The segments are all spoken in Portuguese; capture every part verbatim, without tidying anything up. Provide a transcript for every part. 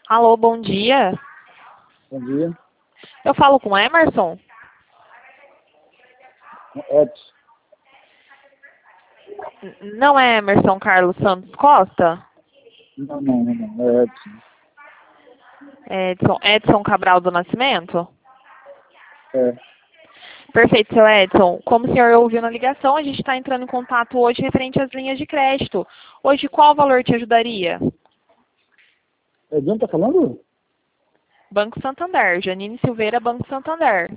Alô, bom dia. Bom dia. Eu falo com o Emerson? Edson. N- Não é Emerson Carlos Santos Costa? Não, não, não, não. É Edson. É Edson, Edson Cabral do Nascimento? É. Perfeito, seu Edson. Como o senhor ouviu na ligação, a gente está entrando em contato hoje referente às linhas de crédito. Hoje, qual valor te ajudaria? É de onde tá falando? Banco Santander. Janine Silveira, Banco Santander.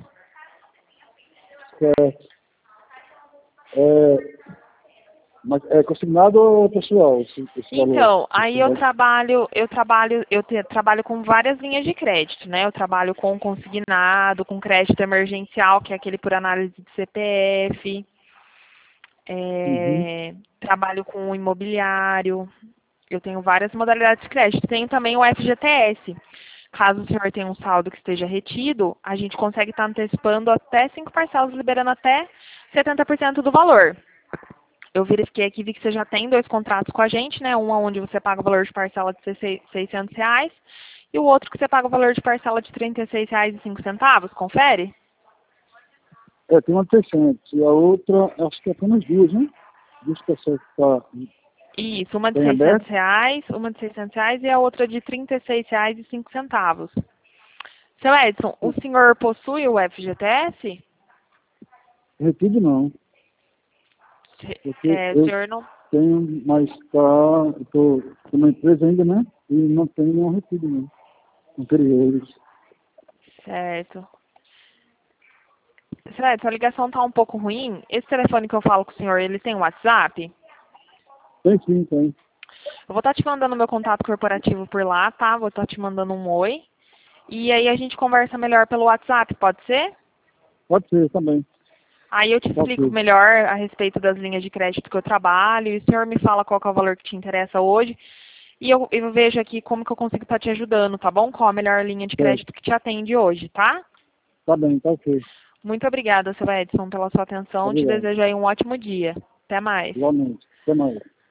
Certo. É, mas é consignado ou pessoal esse, esse valor? Então, aí eu Esse trabalho, eu trabalho, eu te- trabalho com várias linhas de crédito, né? Eu trabalho com consignado, com crédito emergencial, que é aquele por análise de C P F. Uhum. É, trabalho com imobiliário. Eu tenho várias modalidades de crédito. Tenho também o F G T S. Caso o senhor tenha um saldo que esteja retido, a gente consegue estar antecipando até cinco parcelas, liberando até setenta por cento do valor. Eu verifiquei aqui, vi que você já tem dois contratos com a gente, né? Um onde você paga o valor de parcela de seiscentos reais e o outro que você paga o valor de parcela de trinta e seis reais e cinco centavos. Confere? É, tem uma de seiscentos e a outra, acho que é apenas duas, né? Duas pessoas que tá, Isso, uma de tem seiscentos aberto. reais, uma de seiscentos reais e a outra de trinta e seis reais e cinco centavos. Seu Edson, o senhor possui o F G T S? Retido não, porque É, o eu senhor não... tenho, mas tá, eu tô, tô na empresa ainda, né? E não tenho nenhum retido não. Não queria eles. Certo. Seu Edson, a ligação tá um pouco ruim. Esse telefone que eu falo com o senhor, ele tem WhatsApp? Tem sim, tem. Eu vou estar te mandando meu contato corporativo por lá, tá? Vou estar te mandando um oi. E aí a gente conversa melhor pelo WhatsApp, pode ser? Pode ser também. Aí eu te Pode explico ser. melhor a respeito das linhas de crédito que eu trabalho, e o senhor me fala qual que é o valor que te interessa hoje. E eu, eu vejo aqui como que eu consigo estar te ajudando, tá bom? Qual a melhor linha de É, crédito que te atende hoje, tá? tá bem, tá ok. Muito obrigada, seu Edson, pela sua atenção. Te Obrigado. desejo aí um ótimo dia. Até mais. Igualmente. Até mais.